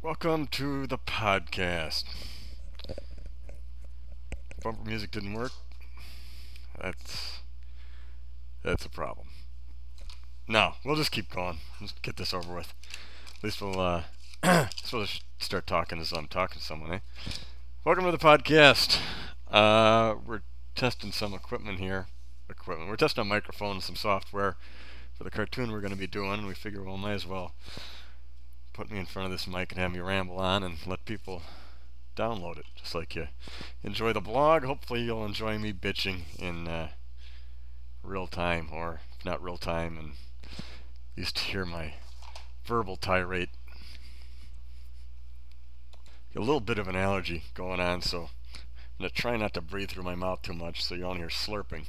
Welcome to the podcast. Bumper music didn't work. That's that's a problem. No, we'll just keep going. Let's get this over with. At least we'll supposed to start talking as I'm talking to someone, eh? Welcome to the podcast. We're testing some equipment here. We're testing a microphone and some software for the cartoon we're going to be doing. And we figure, well, might as well put me in front of this mic and have me ramble on and let people download it. Just like you enjoy the blog, hopefully you'll enjoy me bitching in real time, or if not real time, and used to hear my verbal tirade. A little bit of an allergy going on, so I'm going to try not to breathe through my mouth too much so you don't hear slurping.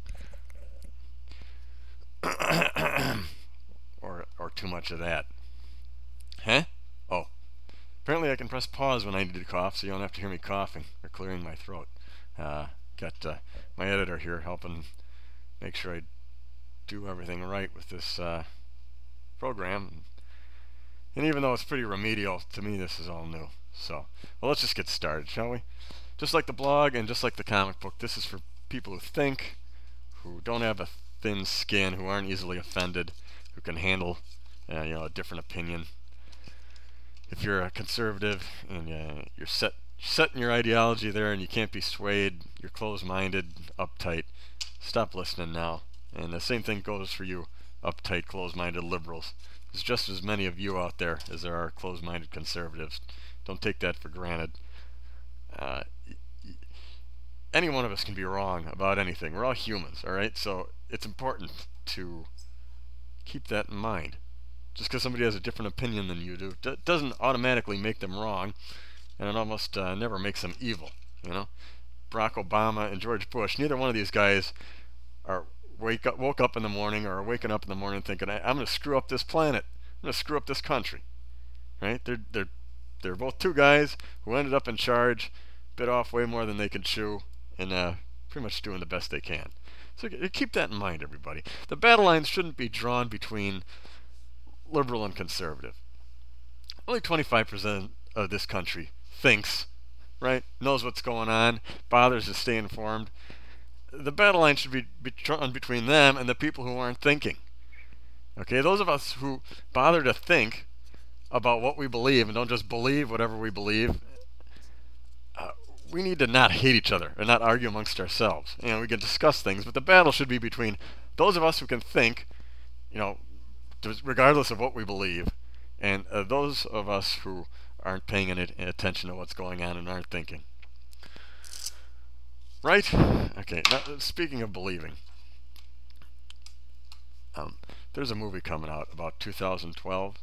or too much of that. Huh? Oh. Apparently I can press pause when I need to cough so you don't have to hear me coughing or clearing my throat. Got my editor here helping make sure I do everything right with this program. And even though it's pretty remedial, to me this is all new. So, well, let's just get started, shall we? Just like the blog and just like the comic book, this is for people who think, who don't have a thin skin, who aren't easily offended, who can handle a different opinion. If you're a conservative and you're set in your ideology there and you can't be swayed, you're closed-minded, uptight, stop listening now. And the same thing goes for you uptight, closed-minded liberals. There's just as many of you out there as there are closed-minded conservatives. Don't take that for granted. Any one of us can be wrong about anything. We're all humans, alright? So it's important to keep that in mind. Just because somebody has a different opinion than you do doesn't automatically make them wrong, and it almost never makes them evil. Barack Obama and George Bush, neither one of these guys woke up in the morning or are waking up in the morning thinking, I'm going to screw up this planet. I'm going to screw up this country. Right? They're both two guys who ended up in charge, bit off way more than they could chew, and pretty much doing the best they can. So keep that in mind, everybody. The battle lines shouldn't be drawn between liberal and conservative. Only 25% of this country thinks, right? Knows what's going on, bothers to stay informed. The battle line should be drawn between them and the people who aren't thinking. Okay, those of us who bother to think about what we believe and don't just believe whatever we believe, we need to not hate each other and not argue amongst ourselves. We can discuss things, but the battle should be between those of us who can think, regardless of what we believe, and those of us who aren't paying any attention to what's going on and aren't thinking. Right? Okay, now, speaking of believing, there's a movie coming out about 2012.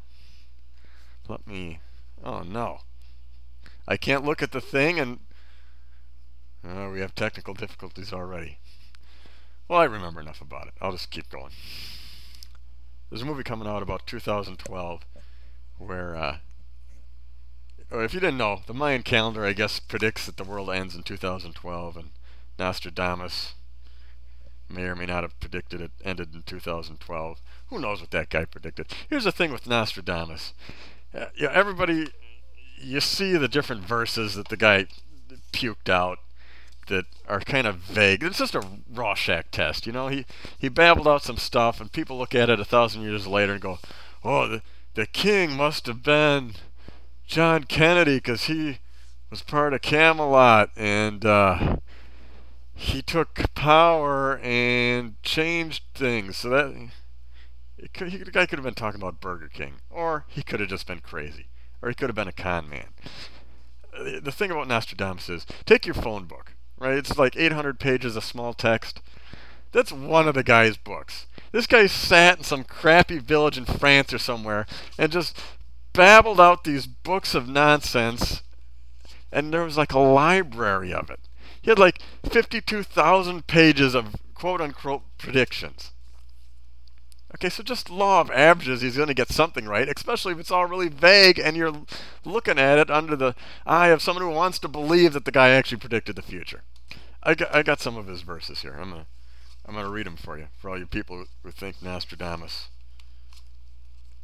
Oh no. I can't look at the thing and we have technical difficulties already. Well, I remember enough about it. I'll just keep going. There's a movie coming out about 2012 where, if you didn't know, the Mayan calendar, I guess, predicts that the world ends in 2012, and Nostradamus may or may not have predicted it ended in 2012. Who knows what that guy predicted? Here's the thing with Nostradamus. Everybody, you see the different verses that the guy puked out that are kind of vague. It's just a Rorschach test, He babbled out some stuff, and people look at it 1,000 years later and go, "Oh, the king must have been John Kennedy because he was part of Camelot, and he took power and changed things." So the guy could have been talking about Burger King, or he could have just been crazy, or he could have been a con man. The thing about Nostradamus is, take your phone book. Right? It's like 800 pages of small text. That's one of the guy's books. This guy sat in some crappy village in France or somewhere and just babbled out these books of nonsense, and there was like a library of it. He had like 52,000 pages of quote-unquote predictions. Okay, so just law of averages, he's going to get something right, especially if it's all really vague and you're looking at it under the eye of someone who wants to believe that the guy actually predicted the future. I got some of his verses here. I'm gonna read them for you, for all you people who think Nostradamus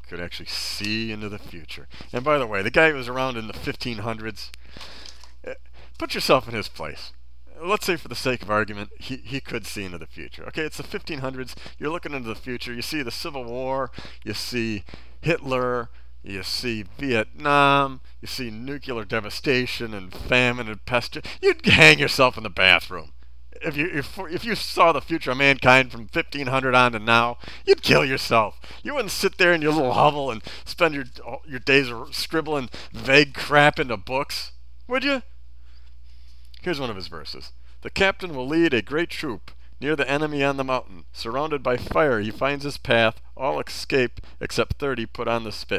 could actually see into the future. And by the way, the guy who was around in the 1500s, put yourself in his place. Let's say for the sake of argument, he could see into the future. Okay, it's the 1500s. You're looking into the future. You see the Civil War. You see Hitler. You see Vietnam. You see nuclear devastation and famine and pestilence. You'd hang yourself in the bathroom. If you saw the future of mankind from 1500 on to now, you'd kill yourself. You wouldn't sit there in your little hovel and spend your days scribbling vague crap into books, would you? Here's one of his verses. The captain will lead a great troop near the enemy on the mountain. Surrounded by fire, he finds his path. All escape except 30 put on the spit.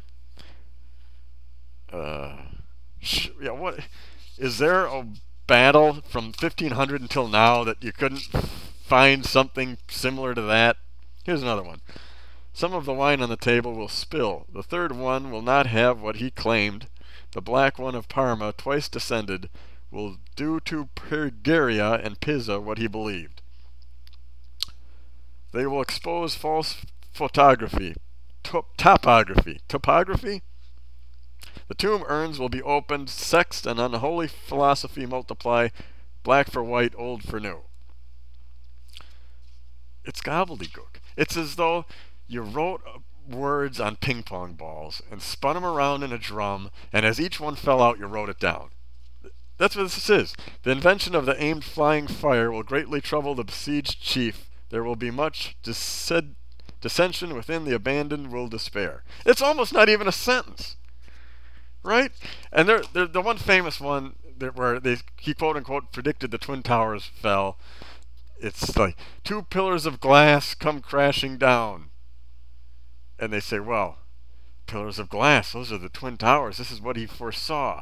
What is there a battle from 1500 until now that you couldn't find something similar to that? Here's another one. Some of the wine on the table will spill. The third one will not have what he claimed. The black one of Parma, twice descended, will do to Pergeria and Pisa what he believed. They will expose false topography. The tomb urns will be opened, sexed, and unholy philosophy multiply, black for white, old for new. It's gobbledygook. It's as though you wrote words on ping pong balls and spun them around in a drum, and as each one fell out, you wrote it down. That's what this is. The invention of the aimed flying fire will greatly trouble the besieged chief. There will be much dissension within the abandoned will despair. It's almost not even a sentence. Right? And they're the one famous one where he quote-unquote predicted the Twin Towers fell. It's like, 2 pillars of glass come crashing down. And they say, well, pillars of glass, those are the Twin Towers. This is what he foresaw.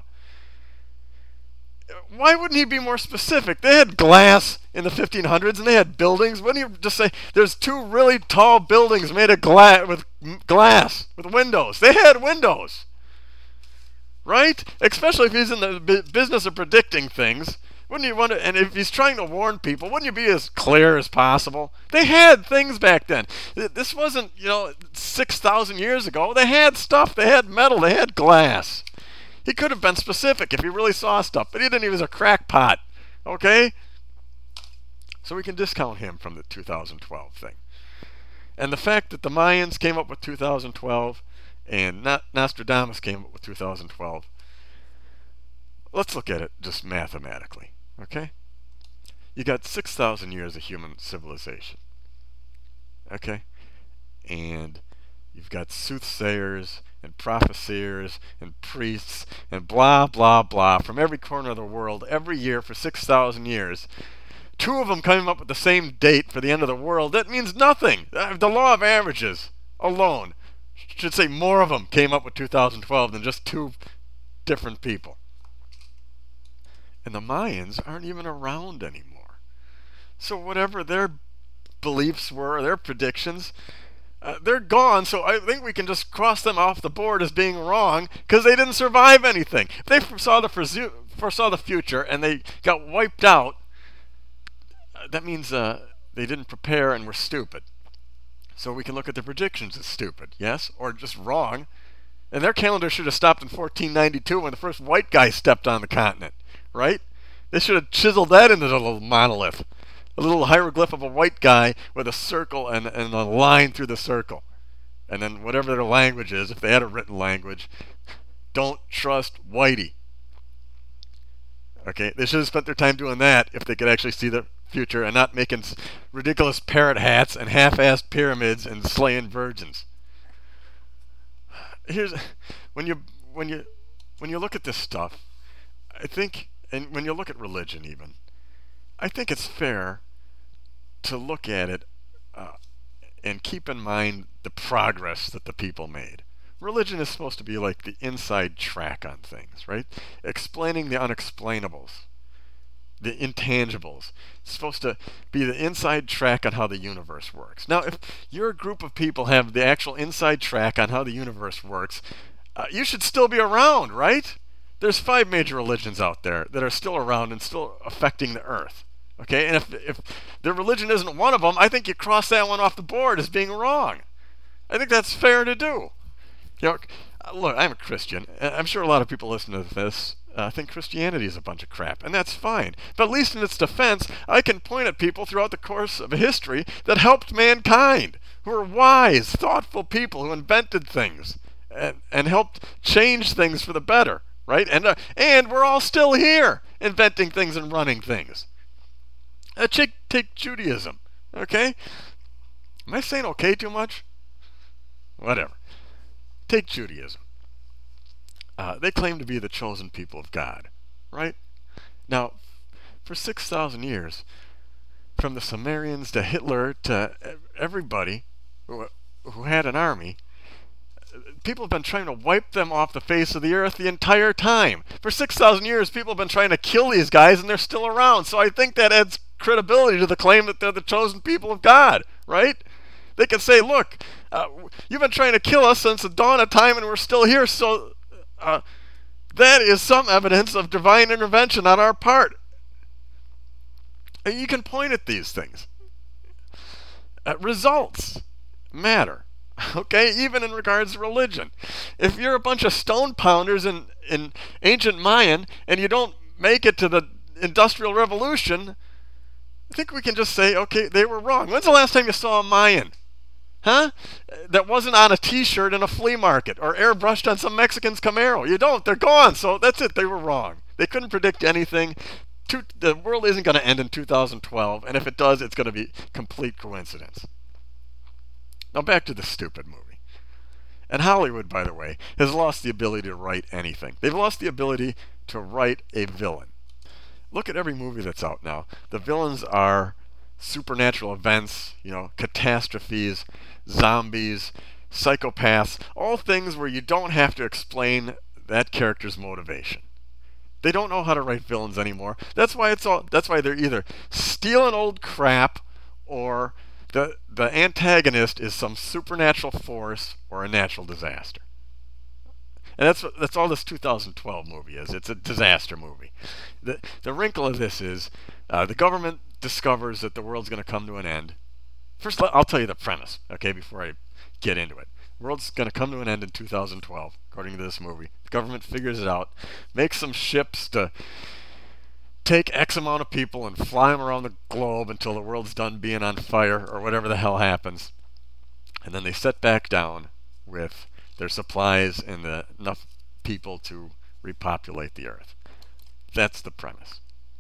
Why wouldn't he be more specific? They had glass in the 1500s and they had buildings. Wouldn't he just say, there's 2 really tall buildings made of glass, with windows? They had windows. Right? Especially if he's in the business of predicting things. Wouldn't you want to, and if he's trying to warn people, wouldn't you be as clear as possible? They had things back then. This wasn't, 6,000 years ago. They had stuff. They had metal. They had glass. He could have been specific if he really saw stuff, but he didn't. He was a crackpot. Okay? So we can discount him from the 2012 thing. And the fact that the Mayans came up with 2012 and Nostradamus came up with 2012, let's look at it just mathematically. Okay? You got 6,000 years of human civilization. Okay? And you've got soothsayers and prophesiers and priests and blah, blah, blah from every corner of the world every year for 6,000 years. 2 of them coming up with the same date for the end of the world. That means nothing. The law of averages alone should say more of them came up with 2012 than just 2 different people. And the Mayans aren't even around anymore. So whatever their beliefs were, their predictions, they're gone. So I think we can just cross them off the board as being wrong because they didn't survive anything. If they foresaw the future and they got wiped out, that means they didn't prepare and were stupid. So we can look at the predictions as stupid, yes, or just wrong. And their calendar should have stopped in 1492 when the first white guy stepped on the continent. Right? They should have chiseled that into the little monolith. A little hieroglyph of a white guy with a circle and a line through the circle. And then whatever their language is, if they had a written language, don't trust Whitey. Okay? They should have spent their time doing that if they could actually see the future and not making ridiculous parrot hats and half-assed pyramids and slaying virgins. Here's when you look at this stuff, I think, and when you look at religion even, I think it's fair to look at it and keep in mind the progress that the people made. Religion is supposed to be like the inside track on things, right? Explaining the unexplainables, the intangibles. It's supposed to be the inside track on how the universe works. Now, if your group of people have the actual inside track on how the universe works, you should still be around, right? There's 5 major religions out there that are still around and still affecting the earth. Okay? And if their religion isn't one of them, I think you cross that one off the board as being wrong. I think that's fair to do. You know, look, I'm a Christian. I'm sure a lot of people listening to this think Christianity is a bunch of crap, and that's fine. But at least in its defense, I can point at people throughout the course of history that helped mankind, who were wise, thoughtful people who invented things and helped change things for the better, right? And we're all still here, inventing things and running things. Take Judaism, okay? Am I saying okay too much? Whatever. Take Judaism. They claim to be the chosen people of God, right? Now, for 6,000 years, from the Sumerians to Hitler to everybody who had an army, people have been trying to wipe them off the face of the earth the entire time. For 6,000 years, people have been trying to kill these guys, and they're still around. So I think that adds credibility to the claim that they're the chosen people of God, right? They can say, look, you've been trying to kill us since the dawn of time, and we're still here, so that is some evidence of divine intervention on our part. You can point at these things. Results matter. Okay, even in regards to religion. If you're a bunch of stone pounders in ancient Mayan and you don't make it to the Industrial Revolution, I think we can just say, okay, they were wrong. When's the last time you saw a Mayan? Huh? That wasn't on a t-shirt in a flea market or airbrushed on some Mexican's Camaro. You don't. They're gone. So that's it. They were wrong. They couldn't predict anything. The world isn't going to end in 2012, and if it does, it's going to be complete coincidence. Now back to the stupid movie. And Hollywood, by the way, has lost the ability to write anything. They've lost the ability to write a villain. Look at every movie that's out now. The villains are supernatural events, catastrophes, zombies, psychopaths, all things where you don't have to explain that character's motivation. They don't know how to write villains anymore. That's why they're either stealing old crap or the antagonist is some supernatural force or a natural disaster. And that's all this 2012 movie is. It's a disaster movie. The wrinkle of this is the government discovers that the world's going to come to an end. First, I'll tell you the premise, okay, before I get into it. The world's going to come to an end in 2012, according to this movie. The government figures it out, makes some ships to take X amount of people and fly them around the globe until the world's done being on fire or whatever the hell happens. And then they set back down with their supplies and enough people to repopulate the earth. That's the premise.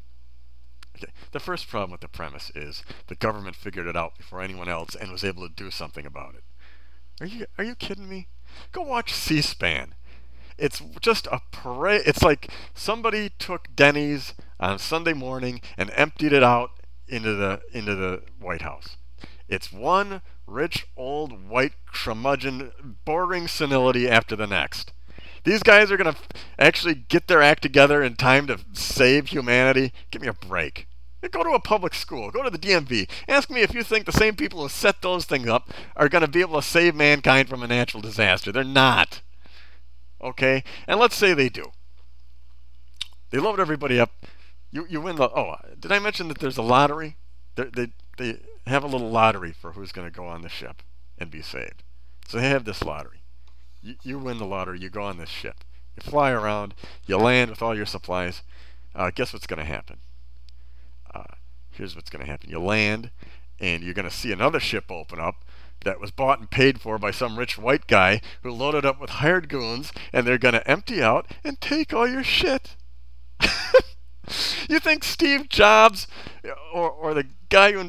Okay. The first problem with the premise is the government figured it out before anyone else and was able to do something about it. Are you kidding me? Go watch C-SPAN. It's just a parade. It's like somebody took Denny's on Sunday morning and emptied it out into the White House. It's one rich old white curmudgeon bordering senility after the next. These guys are going to actually get their act together in time to save humanity? Give me a break. Go to a public school. Go to the DMV. Ask me if you think the same people who set those things up are going to be able to save mankind from a natural disaster. They're not. Okay? And let's say they do. They load everybody up. You win the... Oh, did I mention that there's a lottery? They have a little lottery for who's going to go on the ship and be saved. So they have this lottery. You win the lottery. You go on this ship. You fly around. You land with all your supplies. Guess what's going to happen? Here's what's going to happen. You land, and you're going to see another ship open up that was bought and paid for by some rich white guy who loaded up with hired goons, and they're going to empty out and take all your shit. You think Steve Jobs or the guy who...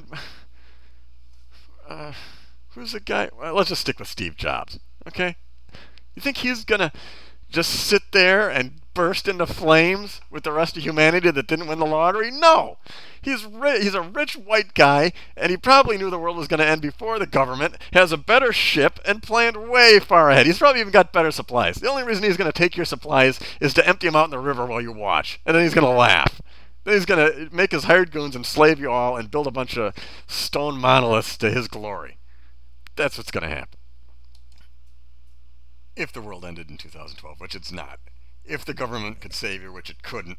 who's the guy? Well, let's just stick with Steve Jobs, okay? You think he's going to just sit there and burst into flames with the rest of humanity that didn't win the lottery? No! He's a rich white guy, and he probably knew the world was going to end before the government, has a better ship, and planned way far ahead. He's probably even got better supplies. The only reason he's going to take your supplies is to empty them out in the river while you watch, and then he's going to laugh. Then he's going to make his hired goons enslave you all and build a bunch of stone monoliths to his glory. That's what's going to happen. If the world ended in 2012, which it's not. If the government could save you, which it couldn't.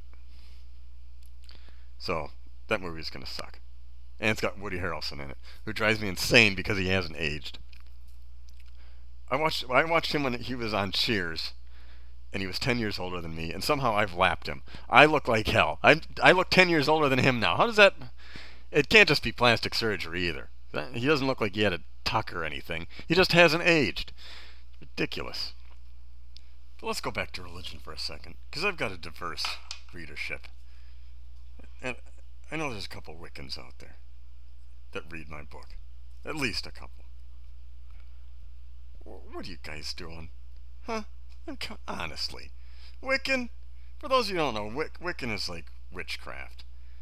So, that movie is going to suck. And it's got Woody Harrelson in it, who drives me insane because he hasn't aged. I watched him when he was on Cheers, and he was 10 years older than me, and somehow I've lapped him. I look like hell. I look 10 years older than him now. How does that? It can't just be plastic surgery either. He doesn't look like he had a tuck or anything. He just hasn't aged. Ridiculous. But let's go back to religion for a second, because I've got a diverse readership. And I know there's a couple Wiccans out there that read my book. At least a couple. What are you guys doing? Huh? Honestly. Wiccan? For those of you who don't know, Wiccan is like witchcraft.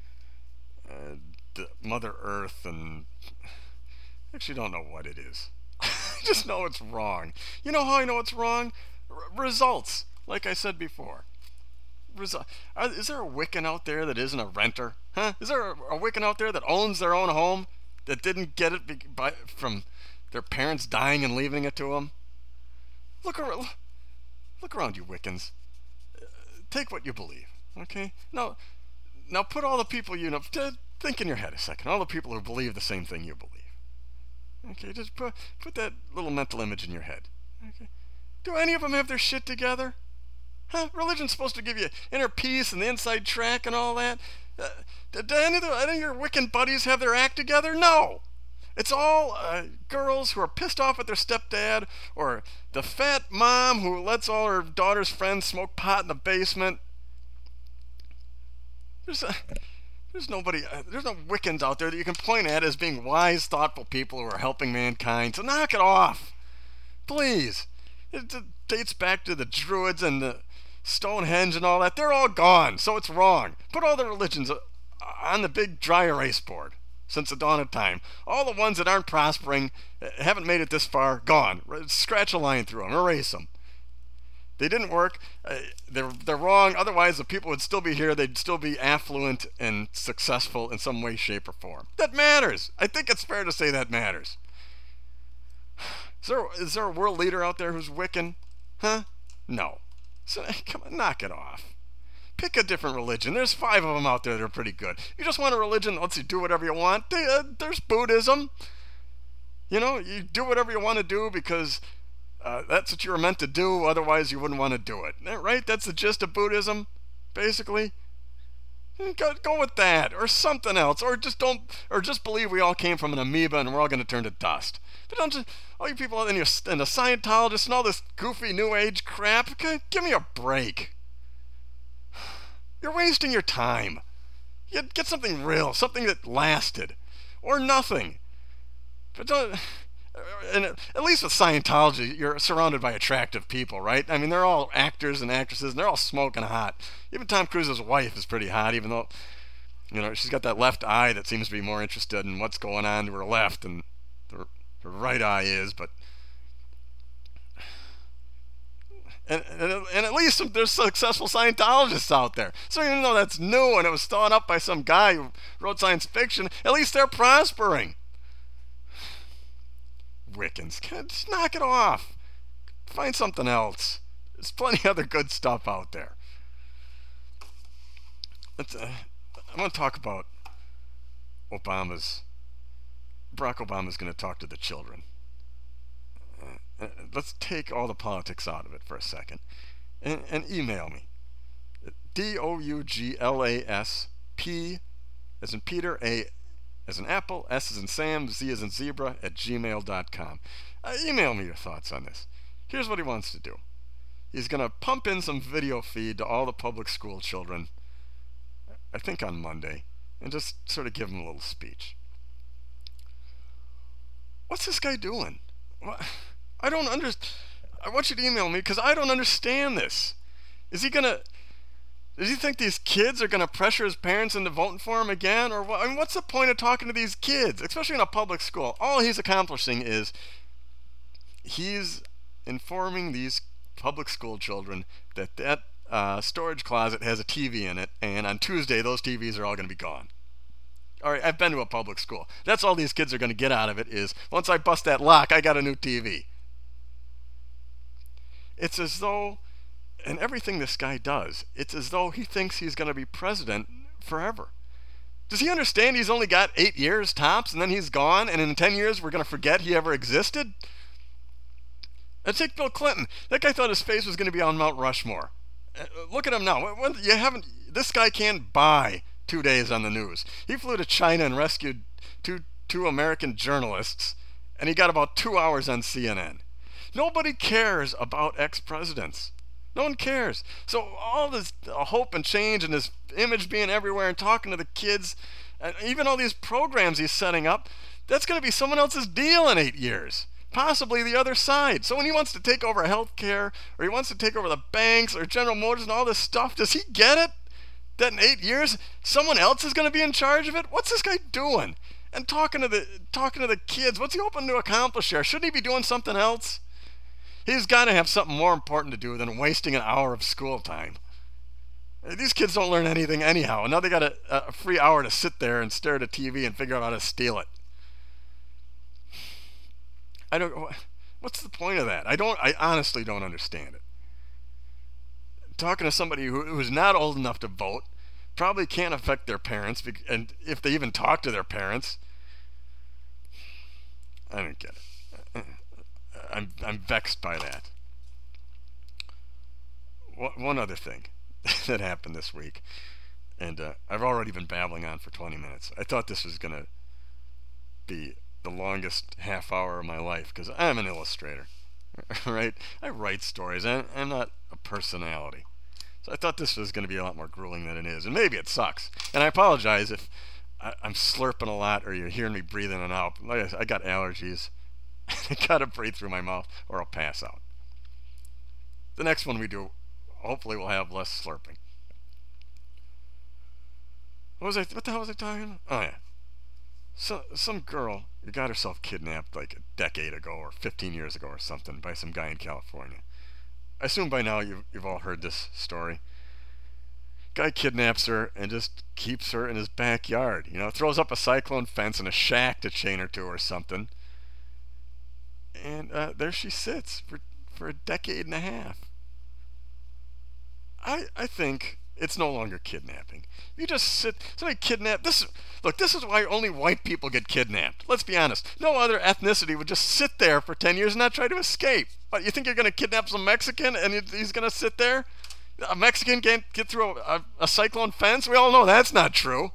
Mother Earth and... I actually don't know what it is. I just know it's wrong. You know how I know it's wrong? Results. Like I said before. Is there a Wiccan out there that isn't a renter? Huh? Is there a Wiccan out there that owns their own home that didn't get it from their parents dying and leaving it to them? Look around you Wiccans. Take what you believe, okay? Now put all the people you know, think in your head a second, all the people who believe the same thing you believe. Okay, just put that little mental image in your head. Okay? Do any of them have their shit together? Huh? Religion's supposed to give you inner peace and the inside track and all that. Do any of your Wiccan buddies have their act together? No! It's all girls who are pissed off at their stepdad, or the fat mom who lets all her daughter's friends smoke pot in the basement. There's no Wiccans out there that you can point at as being wise, thoughtful people who are helping mankind. So knock it off, please. It dates back to the Druids and the Stonehenge and all that. They're all gone, so it's wrong. Put all the religions on the big dry erase board since the dawn of time. All the ones that aren't prospering, haven't made it this far, gone. Scratch a line through them, erase them. They didn't work. They're wrong. Otherwise, the people would still be here. They'd still be affluent and successful in some way, shape, or form. That matters. I think it's fair to say that matters. Is there a world leader out there who's Wiccan? Huh? No. So come on, knock it off. Pick a different religion. There's 5 of them out there that are pretty good. You just want a religion that lets you do whatever you want. There's Buddhism. You know, you do whatever you want to do because that's what you were meant to do. Otherwise, you wouldn't want to do it. Right? That's the gist of Buddhism, basically. Go with that, or something else, or just believe we all came from an amoeba and we're all going to turn to dust. But don't just all you people and the Scientologists and all this goofy New Age crap. Give me a break. You're wasting your time. You get something real, something that lasted, or nothing. But don't. And at least with Scientology, you're surrounded by attractive people, right? I mean, they're all actors and actresses, and they're all smoking hot. Even Tom Cruise's wife is pretty hot, even though, she's got that left eye that seems to be more interested in what's going on to her left than her right eye is. But and at least there's successful Scientologists out there. So even though that's new and it was thought up by some guy who wrote science fiction, at least they're prospering. Wiccans, just knock it off. Find something else. There's plenty of other good stuff out there. I want to talk about Barack Obama's going to talk to the children. Let's take all the politics out of it for a second and email me. Douglas P as in Peter, A as in Apple, S as in Sam, Z as in Zebra @gmail.com. Email me your thoughts on this. Here's what he wants to do. He's going to pump in some video feed to all the public school children, I think on Monday, and just sort of give them a little speech. What's this guy doing? I don't understand. I want you to email me because I don't understand this. Does he think these kids are going to pressure his parents into voting for him again? Or what? I mean, what's the point of talking to these kids, especially in a public school? All he's accomplishing is he's informing these public school children that storage closet has a TV in it, and on Tuesday those TVs are all going to be gone. All right, I've been to a public school. That's all these kids are going to get out of it is, once I bust that lock, I got a new TV. It's as though, and everything this guy does, it's as though he thinks he's going to be president forever. Does he understand he's only got 8 years tops, and then he's gone, and in 10 years we're going to forget he ever existed? And take Bill Clinton. That guy thought his face was going to be on Mount Rushmore. Look at him now. You haven't. This guy can't buy 2 days on the news. He flew to China and rescued two American journalists, and he got about 2 hours on CNN. Nobody cares about ex-presidents. No one cares. So all this hope and change and his image being everywhere and talking to the kids, and even all these programs he's setting up, that's going to be someone else's deal in 8 years. Possibly the other side. So when he wants to take over healthcare, or he wants to take over the banks, or General Motors and all this stuff, does he get it? That in 8 years, someone else is going to be in charge of it? What's this guy doing? And talking to the kids, what's he hoping to accomplish here? Shouldn't he be doing something else? He's got to have something more important to do than wasting an hour of school time. These kids don't learn anything anyhow, and now they got a free hour to sit there and stare at a TV and figure out how to steal it. What's the point of that? I honestly don't understand it. Talking to somebody who's not old enough to vote, probably can't affect their parents, and if they even talk to their parents, I don't get it. I'm vexed by that. One other thing that happened this week, and I've already been babbling on for 20 minutes. I thought this was going to be the longest half hour of my life because I'm an illustrator, right? I write stories. I'm not a personality. So I thought this was going to be a lot more grueling than it is, and maybe it sucks. And I apologize if I'm slurping a lot or you're hearing me breathing in and out. Like I said, I got allergies. I gotta breathe through my mouth or I'll pass out. The next one we do, hopefully we'll have less slurping. What the hell was I talking? Oh yeah. So some girl got herself kidnapped like a decade ago or 15 years ago or something by some guy in California. I assume by now you've all heard this story. Guy kidnaps her and just keeps her in his backyard. Throws up a cyclone fence and a shack to chain her to or something. And there she sits for a decade and a half. I think it's no longer kidnapping. You just somebody kidnapped. This is why only white people get kidnapped. Let's be honest. No other ethnicity would just sit there for 10 years and not try to escape. What, you think you're going to kidnap some Mexican and he's going to sit there? A Mexican can't get through a cyclone fence? We all know that's not true.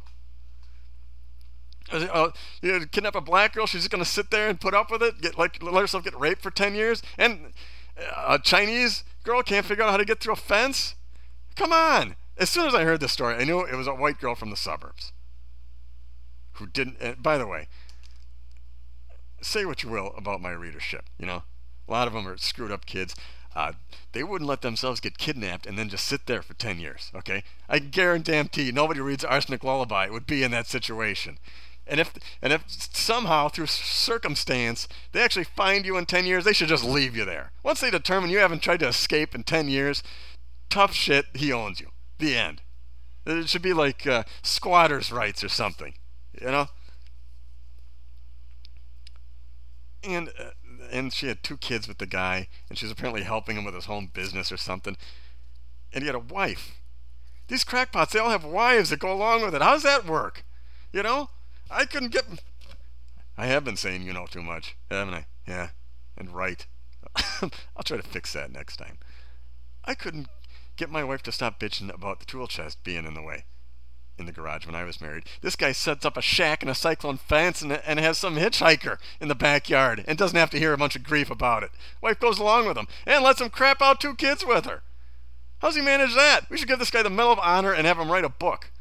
You kidnap a black girl, she's just going to sit there and put up with it, let herself get raped for 10 years? And a Chinese girl can't figure out how to get through a fence? Come on! As soon as I heard this story, I knew it was a white girl from the suburbs who didn't. By the way, say what you will about my readership. A lot of them are screwed up kids. They wouldn't let themselves get kidnapped and then just sit there for 10 years. Okay, I guarantee you, nobody who reads Arsenic Lullaby would be in that situation. And if somehow through circumstance they actually find you in 10 years, they should just leave you there. Once they determine you haven't tried to escape in 10 years, tough shit, he owns you. The end. It should be like squatters' rights or something, And she had 2 kids with the guy, and she was apparently helping him with his home business or something. And he had a wife. These crackpots, they all have wives that go along with it. How does that work? I couldn't get... I have been saying too much, haven't I? Yeah, and right. I'll try to fix that next time. I couldn't get my wife to stop bitching about the tool chest being in the way in the garage when I was married. This guy sets up a shack and a cyclone fence and has some hitchhiker in the backyard and doesn't have to hear a bunch of grief about it. Wife goes along with him and lets him crap out 2 kids with her. How's he manage that? We should give this guy the Medal of Honor and have him write a book.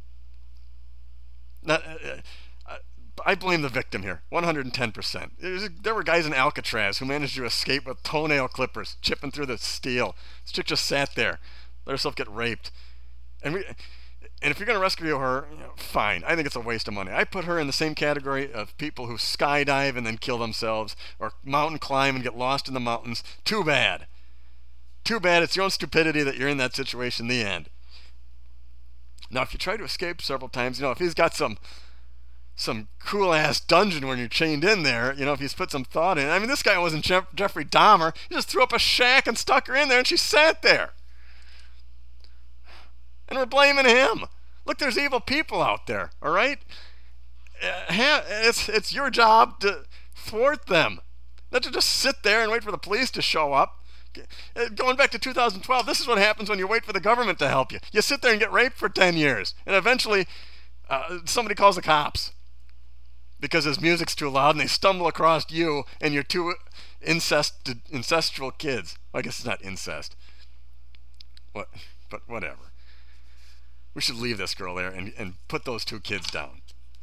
I blame the victim here, 110%. There were guys in Alcatraz who managed to escape with toenail clippers chipping through the steel. This chick just sat there, let herself get raped. And if you're going to rescue her, fine. I think it's a waste of money. I put her in the same category of people who skydive and then kill themselves, or mountain climb and get lost in the mountains. Too bad. Too bad. It's your own stupidity that you're in that situation in the end. Now, if you try to escape several times, if he's got some cool-ass dungeon when you're chained in there, if he's put some thought in. I mean, this guy wasn't Jeffrey Dahmer. He just threw up a shack and stuck her in there, and she sat there. And we're blaming him. Look, there's evil people out there, all right? It's your job to thwart them. Not to just sit there and wait for the police to show up. Going back to 2012, this is what happens when you wait for the government to help you. You sit there and get raped for 10 years, and eventually somebody calls the cops because his music's too loud, and they stumble across you and your two incestual kids. Well, I guess it's not incest. What? But whatever. We should leave this girl there and put those two kids down.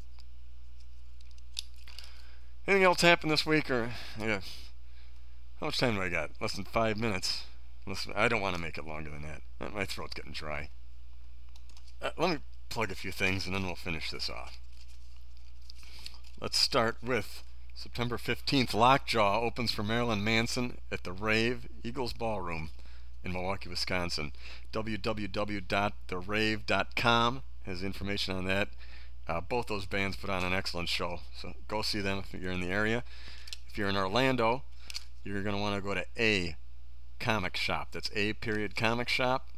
Anything else happened this week? Or yeah. How much time do I got? Less than 5 minutes. Listen, I don't want to make it longer than that. My throat's getting dry. Let me plug a few things and then we'll finish this off. Let's start with September 15th. Lockjaw opens for Marilyn Manson at the Rave Eagles Ballroom in Milwaukee, Wisconsin. www.therave.com has information on that. Both those bands put on an excellent show, so go see them if you're in the area. If you're in Orlando, you're going to want to go to A Comic Shop. That's A period Comic Shop.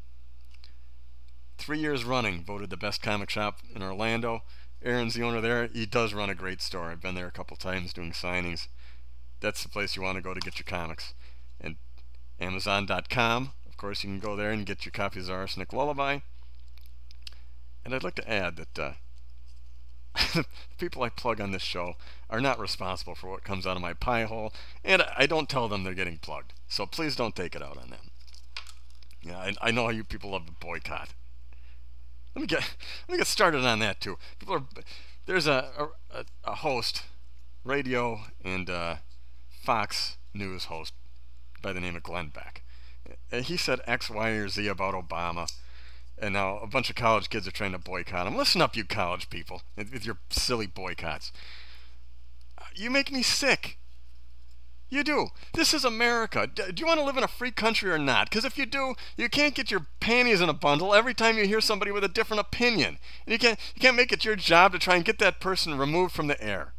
3 years running, voted the best comic shop in Orlando. Aaron's the owner there. He does run a great store. I've been there a couple times doing signings. That's the place you want to go to get your comics. And Amazon.com, of course, you can go there and get your copies of Arsenic Lullaby. And I'd like to add that the people I plug on this show are not responsible for what comes out of my pie hole, and I don't tell them they're getting plugged. So please don't take it out on them. Yeah, I know how you people love to boycott. Let me get started on that too. There's a host, radio and Fox News host by the name of Glenn Beck. He said X, Y, or Z about Obama, and now a bunch of college kids are trying to boycott him. Listen up, you college people, with your silly boycotts. You make me sick. You do. This is America. Do you want to live in a free country or not? Because if you do, you can't get your panties in a bundle every time you hear somebody with a different opinion. And you can't make it your job to try and get that person removed from the air.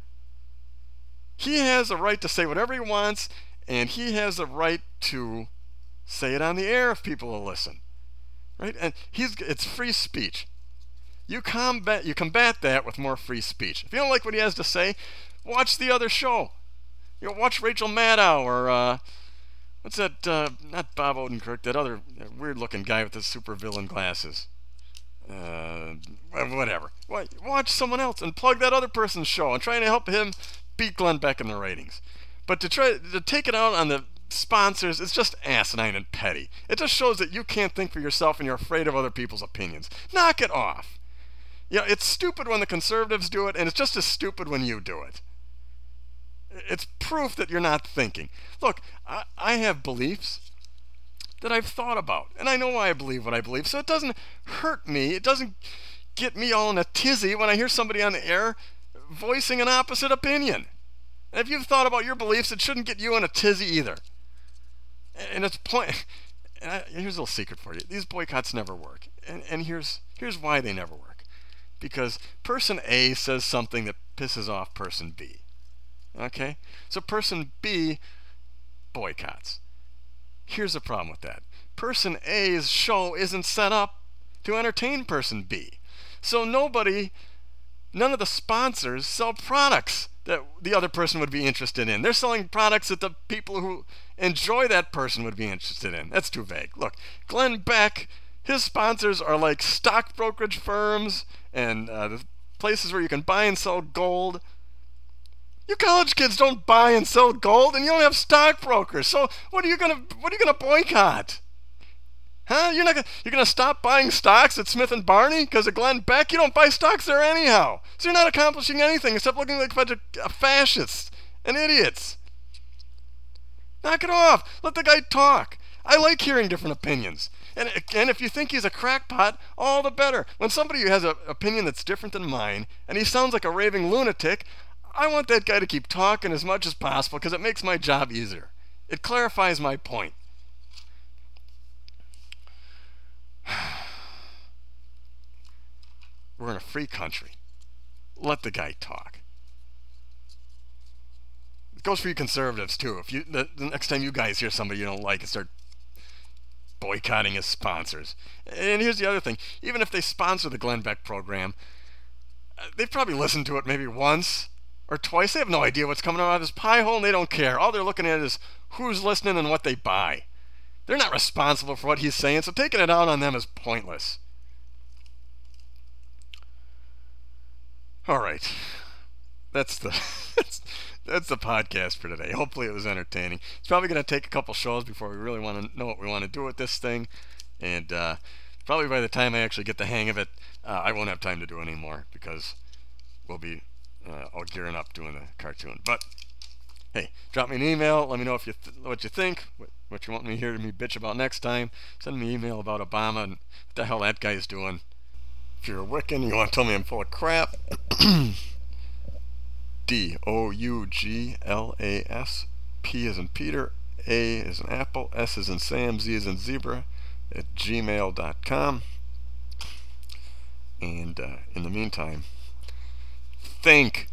He has a right to say whatever he wants, and he has a right to say it on the air if people will listen. Right? And it's free speech. You combat that with more free speech. If you don't like what he has to say, watch the other show. Watch Rachel Maddow or what's that? Not Bob Odenkirk. That other weird-looking guy with the supervillain glasses. Whatever. Watch someone else and plug that other person's show and try to help him beat Glenn Beck in the ratings. But to try to take it out on the sponsors, it's just asinine and petty. It just shows that you can't think for yourself and you're afraid of other people's opinions. Knock it off. It's stupid when the conservatives do it, and it's just as stupid when you do it. It's proof that you're not thinking. Look, I have beliefs that I've thought about, and I know why I believe what I believe, so it doesn't hurt me. It doesn't get me all in a tizzy when I hear somebody on the air voicing an opposite opinion. And if you've thought about your beliefs, it shouldn't get you in a tizzy either. And it's here's a little secret for you. These boycotts never work. And here's why they never work. Because person A says something that pisses off person B. Okay? So person B boycotts. Here's the problem with that. Person A's show isn't set up to entertain person B. So none of the sponsors sell products that the other person would be interested in. They're selling products that the people who enjoy that person would be interested in. That's too vague. Look, Glenn Beck, his sponsors are like stock brokerage firms and the places where you can buy and sell gold. You college kids don't buy and sell gold, and you don't have stockbrokers. So what are you gonna boycott? Huh? You're gonna stop buying stocks at Smith and Barney because of Glenn Beck? You don't buy stocks there anyhow. So you're not accomplishing anything except looking like a bunch of fascists and idiots. Knock it off. Let the guy talk. I like hearing different opinions. And if you think he's a crackpot, all the better. When somebody has an opinion that's different than mine, and he sounds like a raving lunatic, I want that guy to keep talking as much as possible because it makes my job easier. It clarifies my point. We're in a free country. Let the guy talk. It goes for you conservatives too. If the next time you guys hear somebody you don't like and start boycotting his sponsors. And here's the other thing. Even if they sponsor the Glenn Beck program, they've probably listened to it maybe once or twice. They have no idea what's coming out of this pie hole, and they don't care. All they're looking at is who's listening and what they buy. They're not responsible for what he's saying, so taking it out on them is pointless. All right. That's the that's the podcast for today. Hopefully it was entertaining. It's probably going to take a couple shows before we really want to know what we want to do with this thing. And probably by the time I actually get the hang of it, I won't have time to do any more because we'll be all gearing up doing the cartoon. But hey, drop me an email. Let me know if what you think, what you want me to hear me bitch about next time. Send me an email about Obama and what the hell that guy's doing. If you're a Wiccan, you want to tell me I'm full of crap. DOUGLAS, P as in Peter, A as in Apple, S as in Sam, Z as in Zebra, at gmail.com. And in the meantime, think